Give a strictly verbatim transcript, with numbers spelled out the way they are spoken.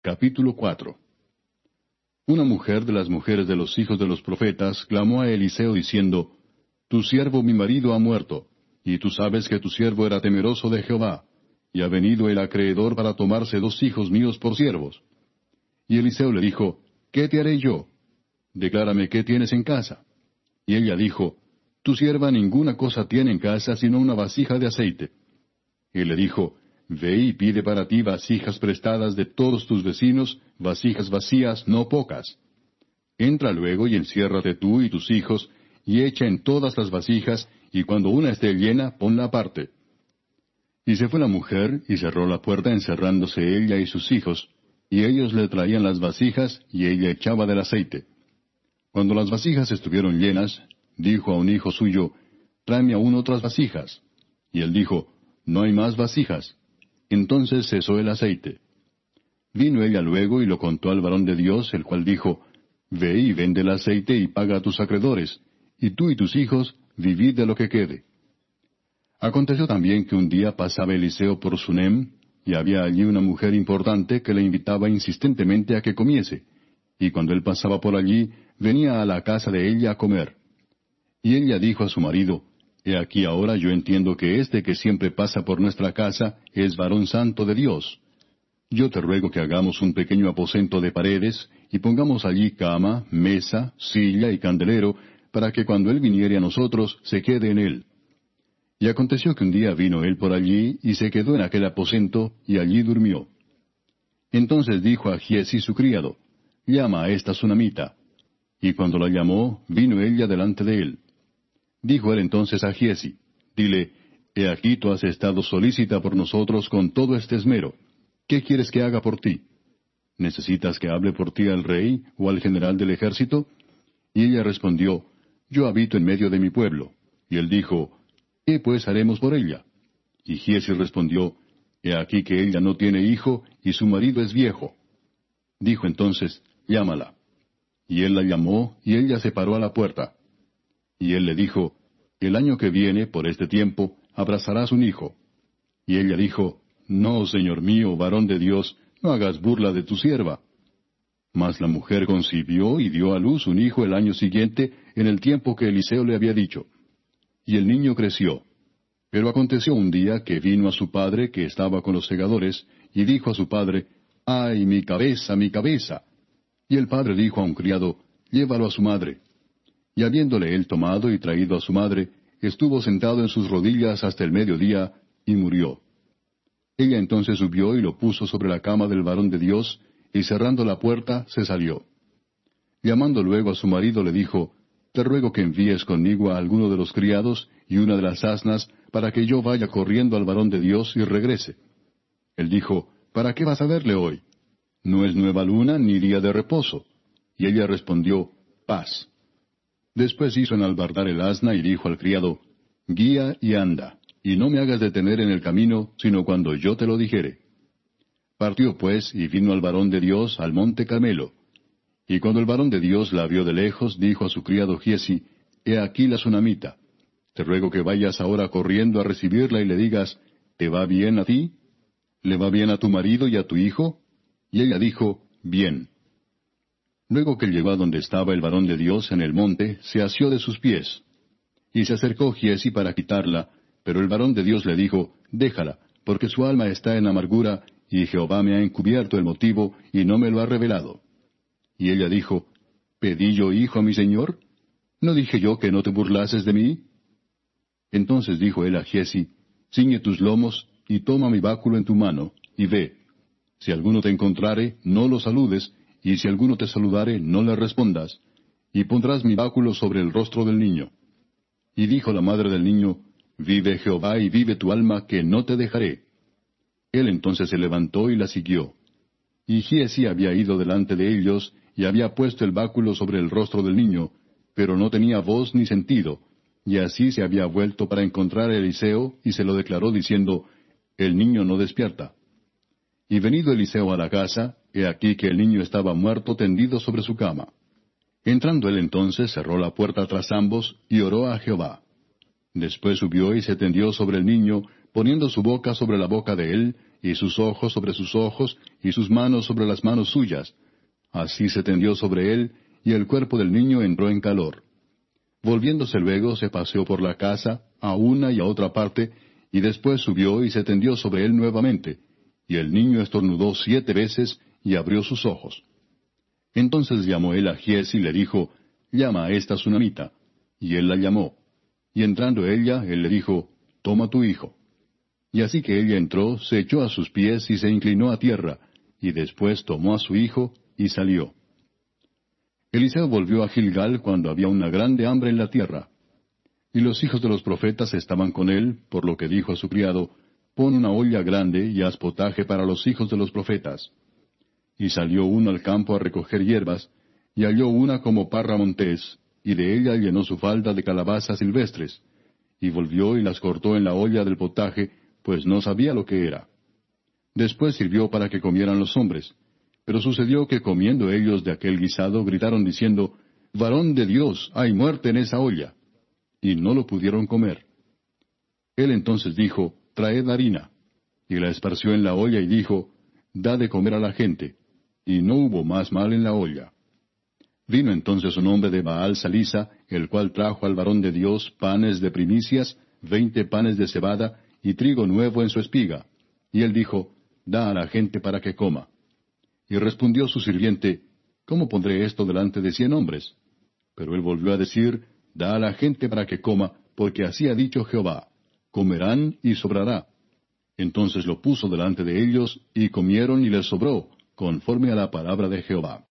Capítulo cuatro. Una mujer de las mujeres de los hijos de los profetas clamó a Eliseo diciendo, Tu siervo mi marido ha muerto, y tú sabes que tu siervo era temeroso de Jehová, y ha venido el acreedor para tomarse dos hijos míos por siervos. Y Eliseo le dijo, ¿Qué te haré yo? Declárame qué tienes en casa. Y ella dijo, Tu sierva ninguna cosa tiene en casa sino una vasija de aceite. Y le dijo, Ve y pide para ti vasijas prestadas de todos tus vecinos, vasijas vacías, no pocas. Entra luego y enciérrate tú y tus hijos, y echa en todas las vasijas, y cuando una esté llena, ponla aparte. Y se fue la mujer, y cerró la puerta encerrándose ella y sus hijos, y ellos le traían las vasijas, y ella echaba del aceite. Cuando las vasijas estuvieron llenas, dijo a un hijo suyo, Tráeme aún otras vasijas. Y él dijo, No hay más vasijas. Entonces cesó el aceite. Vino ella luego y lo contó al varón de Dios, el cual dijo, Ve y vende el aceite y paga a tus acreedores, y tú y tus hijos vivid de lo que quede. Aconteció también que un día pasaba Eliseo por Sunem, y había allí una mujer importante que le invitaba insistentemente a que comiese, y cuando él pasaba por allí, venía a la casa de ella a comer. Y ella dijo a su marido, He aquí ahora yo entiendo que este que siempre pasa por nuestra casa es varón santo de Dios. Yo te ruego que hagamos un pequeño aposento de paredes, y pongamos allí cama, mesa, silla y candelero, para que cuando él viniere a nosotros se quede en él. Y aconteció que un día vino él por allí, y se quedó en aquel aposento, y allí durmió. Entonces dijo a Giezi su criado, Llama a esta sunamita. Y cuando la llamó, vino ella delante de él. Dijo él entonces a Giezi, Dile, He aquí tú has estado solícita por nosotros con todo este esmero. ¿Qué quieres que haga por ti? ¿Necesitas que hable por ti al rey o al general del ejército? Y ella respondió, Yo habito en medio de mi pueblo. Y él dijo, ¿Qué pues haremos por ella? Y Giezi respondió, He aquí que ella no tiene hijo, y su marido es viejo. Dijo entonces, Llámala. Y él la llamó, y ella se paró a la puerta. Y él le dijo, El año que viene, por este tiempo, abrazarás un hijo. Y ella dijo, No, señor mío, varón de Dios, no hagas burla de tu sierva. Mas la mujer concibió y dio a luz un hijo el año siguiente, en el tiempo que Eliseo le había dicho. Y el niño creció. Pero aconteció un día que vino a su padre, que estaba con los segadores, y dijo a su padre, ¡Ay, mi cabeza, mi cabeza! Y el padre dijo a un criado, Llévalo a su madre. Y habiéndole él tomado y traído a su madre, estuvo sentado en sus rodillas hasta el mediodía, y murió. Ella entonces subió y lo puso sobre la cama del varón de Dios, y cerrando la puerta, se salió. Llamando luego a su marido le dijo, Te ruego que envíes conmigo a alguno de los criados y una de las asnas, para que yo vaya corriendo al varón de Dios y regrese. Él dijo, ¿Para qué vas a verle hoy? No es nueva luna ni día de reposo. Y ella respondió, Paz. Después hizo enalbardar el asna y dijo al criado, Guía y anda, y no me hagas detener en el camino, sino cuando yo te lo dijere. Partió pues, y vino al varón de Dios al monte Carmelo. Y cuando el varón de Dios la vio de lejos, dijo a su criado Giezi, He aquí la sunamita. Te ruego que vayas ahora corriendo a recibirla y le digas, ¿Te va bien a ti? ¿Le va bien a tu marido y a tu hijo? Y ella dijo, Bien. Luego que llegó a donde estaba el varón de Dios en el monte, se asió de sus pies. Y se acercó Giezi para quitarla, pero el varón de Dios le dijo, Déjala, porque su alma está en amargura, y Jehová me ha encubierto el motivo, y no me lo ha revelado. Y ella dijo, ¿Pedí yo hijo a mi señor? ¿No dije yo que no te burlases de mí? Entonces dijo él a Giezi, Ciñe tus lomos, y toma mi báculo en tu mano, y ve. Si alguno te encontrare, no lo saludes, y si alguno te saludare, no le respondas, y pondrás mi báculo sobre el rostro del niño. Y dijo la madre del niño, Vive Jehová y vive tu alma, que no te dejaré. Él entonces se levantó y la siguió. Y Giezi había ido delante de ellos, y había puesto el báculo sobre el rostro del niño, pero no tenía voz ni sentido, y así se había vuelto para encontrar a Eliseo, y se lo declaró diciendo, El niño no despierta. Y venido Eliseo a la casa, he aquí que el niño estaba muerto tendido sobre su cama. Entrando él entonces, cerró la puerta tras ambos, y oró a Jehová. Después subió y se tendió sobre el niño, poniendo su boca sobre la boca de él, y sus ojos sobre sus ojos, y sus manos sobre las manos suyas. Así se tendió sobre él, y el cuerpo del niño entró en calor. Volviéndose luego, se paseó por la casa, a una y a otra parte, y después subió y se tendió sobre él nuevamente. Y el niño estornudó siete veces, y abrió sus ojos. Entonces llamó él a Giezi y le dijo, Llama a esta sunamita. Y él la llamó. Y entrando ella, él le dijo, Toma tu hijo. Y así que ella entró, se echó a sus pies y se inclinó a tierra, y después tomó a su hijo y salió. Eliseo volvió a Gilgal cuando había una grande hambre en la tierra. Y los hijos de los profetas estaban con él, por lo que dijo a su criado, Pon una olla grande y haz potaje para los hijos de los profetas. Y salió uno al campo a recoger hierbas, y halló una como parra montés, y de ella llenó su falda de calabazas silvestres, y volvió y las cortó en la olla del potaje, pues no sabía lo que era. Después sirvió para que comieran los hombres. Pero sucedió que comiendo ellos de aquel guisado gritaron diciendo, Varón de Dios, hay muerte en esa olla. Y no lo pudieron comer. Él entonces dijo, Traed harina. Y la esparció en la olla y dijo, Da de comer a la gente. Y no hubo más mal en la olla. Vino entonces un hombre de Baal Salisa, el cual trajo al varón de Dios panes de primicias, veinte panes de cebada, y trigo nuevo en su espiga. Y él dijo, Da a la gente para que coma. Y respondió su sirviente, ¿Cómo pondré esto delante de cien hombres? Pero él volvió a decir, Da a la gente para que coma, porque así ha dicho Jehová, comerán y sobrará. Entonces lo puso delante de ellos, y comieron y les sobró, conforme a la palabra de Jehová.